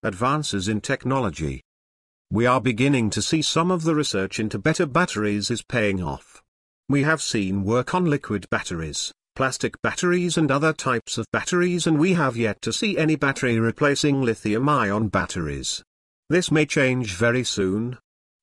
Advances in technology. We are beginning to see some of the research into better batteries is paying off. We have seen work on liquid batteries, plastic batteries and other types of batteries, and we have yet to see any battery replacing lithium-ion batteries. This may change very soon.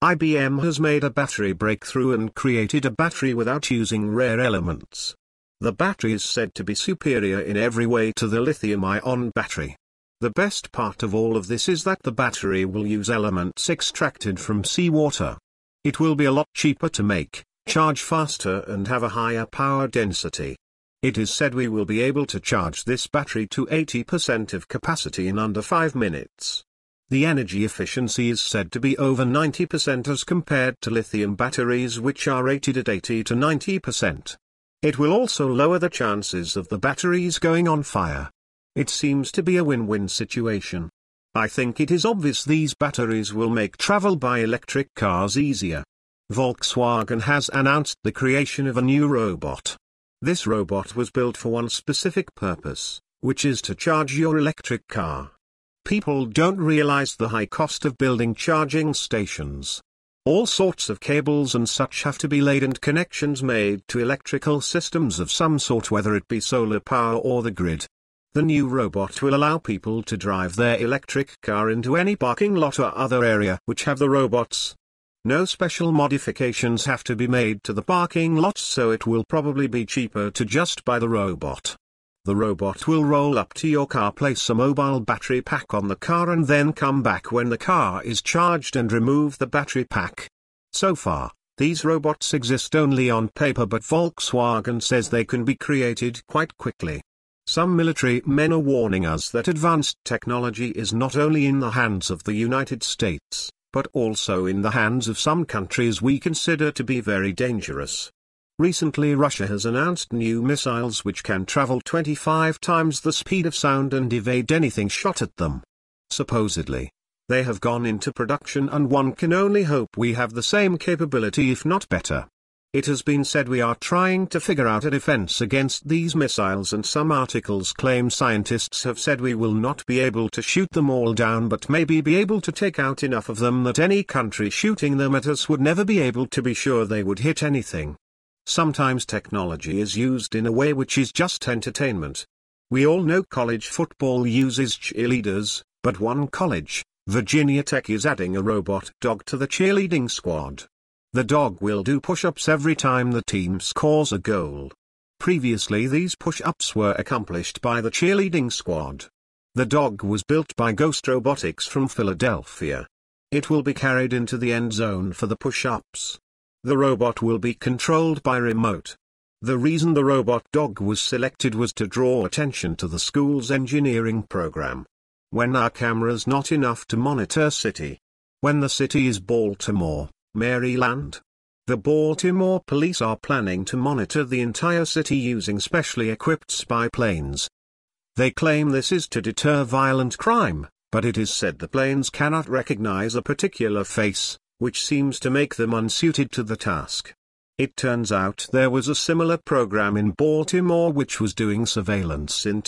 IBM has made a battery breakthrough and created a battery without using rare elements. The battery is said to be superior in every way to the lithium-ion battery. The best part of all of this is that the battery will use elements extracted from seawater. It will be a lot cheaper to make, charge faster and have a higher power density. It is said we will be able to charge this battery to 80% of capacity in under 5 minutes. The energy efficiency is said to be over 90% as compared to lithium batteries, which are rated at 80 to 90%. It will also lower the chances of the batteries going on fire. It seems to be a win-win situation. I think it is obvious these batteries will make travel by electric cars easier. Volkswagen has announced the creation of a new robot. This robot was built for one specific purpose, which is to charge your electric car. People don't realize the high cost of building charging stations. All sorts of cables and such have to be laid and connections made to electrical systems of some sort, whether it be solar power or the grid. The new robot will allow people to drive their electric car into any parking lot or other area which have the robots. No special modifications have to be made to the parking lots, so it will probably be cheaper to just buy the robot. The robot will roll up to your car, place a mobile battery pack on the car, and then come back when the car is charged and remove the battery pack. So far, these robots exist only on paper, but Volkswagen says they can be created quite quickly. Some military men are warning us that advanced technology is not only in the hands of the United States, but also in the hands of some countries we consider to be very dangerous. Recently, Russia has announced new missiles which can travel 25 times the speed of sound and evade anything shot at them. Supposedly, they have gone into production, and one can only hope we have the same capability, if not better. It has been said we are trying to figure out a defense against these missiles, and some articles claim scientists have said we will not be able to shoot them all down, but maybe be able to take out enough of them that any country shooting them at us would never be able to be sure they would hit anything. Sometimes technology is used in a way which is just entertainment. We all know college football uses cheerleaders, but one college, Virginia Tech, is adding a robot dog to the cheerleading squad. The dog will do push-ups every time the team scores a goal. Previously, these push-ups were accomplished by the cheerleading squad. The dog was built by Ghost Robotics from Philadelphia. It will be carried into the end zone for the push-ups. The robot will be controlled by remote. The reason the robot dog was selected was to draw attention to the school's engineering program. When our camera's not enough to monitor city. When the city is Baltimore, Maryland. The Baltimore police are planning to monitor the entire city using specially equipped spy planes. They claim this is to deter violent crime, but it is said the planes cannot recognize a particular face, which seems to make them unsuited to the task. It turns out there was a similar program in Baltimore which was doing surveillance in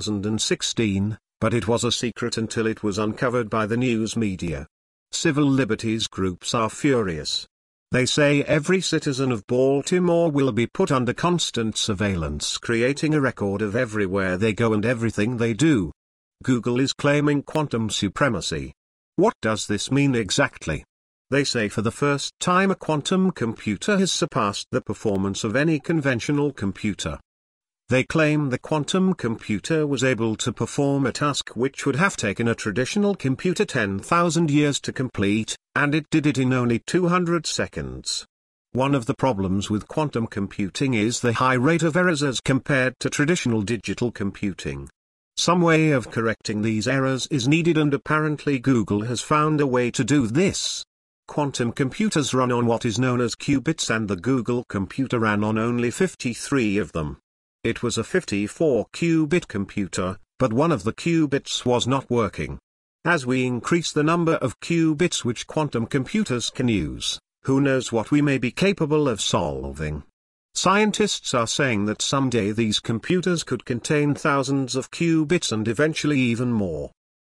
2016, but it was a secret until it was uncovered by the news media. Civil liberties groups are furious. They say every citizen of Baltimore will be put under constant surveillance, creating a record of everywhere they go and everything they do. Google is claiming quantum supremacy. What does this mean exactly? They say for the first time a quantum computer has surpassed the performance of any conventional computer. They claim the quantum computer was able to perform a task which would have taken a traditional computer 10,000 years to complete, and it did it in only 200 seconds. One of the problems with quantum computing is the high rate of errors as compared to traditional digital computing. Some way of correcting these errors is needed, and apparently Google has found a way to do this. Quantum computers run on what is known as qubits, and the Google computer ran on only 53 of them. It was a 54-qubit computer, but one of the qubits was not working. As we increase the number of qubits which quantum computers can use, who knows what we may be capable of solving. Scientists are saying that someday these computers could contain thousands of qubits and eventually even more.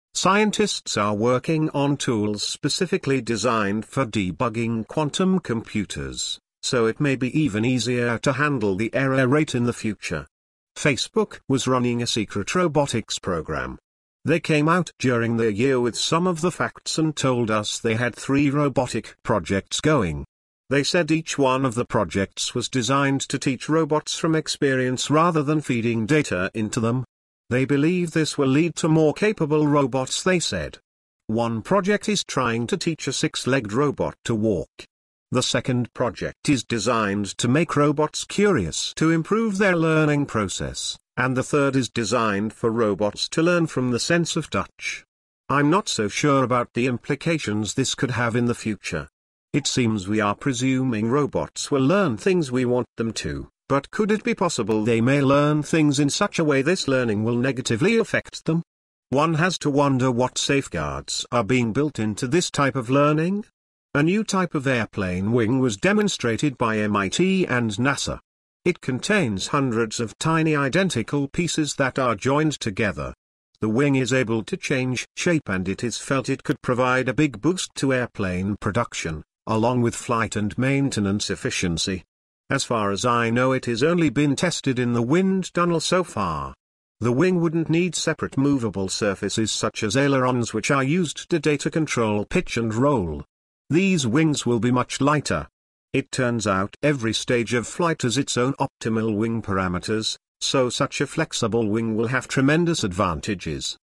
Scientists are working on tools specifically designed for debugging quantum computers, so it may be even easier to handle the error rate in the future. Facebook was running a secret robotics program. They came out during the year with some of the facts and told us they had 3 robotic projects going. They said each one of the projects was designed to teach robots from experience rather than feeding data into them. They believe this will lead to more capable robots, they said. One project is trying to teach a 6-legged robot to walk. The second project is designed to make robots curious to improve their learning process, and the third is designed for robots to learn from the sense of touch. I'm not so sure about the implications this could have in the future. It seems we are presuming robots will learn things we want them to, but could it be possible they may learn things in such a way this learning will negatively affect them? One has to wonder what safeguards are being built into this type of learning. A new type of airplane wing was demonstrated by MIT and NASA. It contains hundreds of tiny identical pieces that are joined together. The wing is able to change shape and it is felt it could provide a big boost to airplane production, along with flight and maintenance efficiency. As far as I know, it has only been tested in the wind tunnel so far. The wing wouldn't need separate movable surfaces such as ailerons, which are used today to control pitch and roll. These wings will be much lighter. It turns out every stage of flight has its own optimal wing parameters, so such a flexible wing will have tremendous advantages.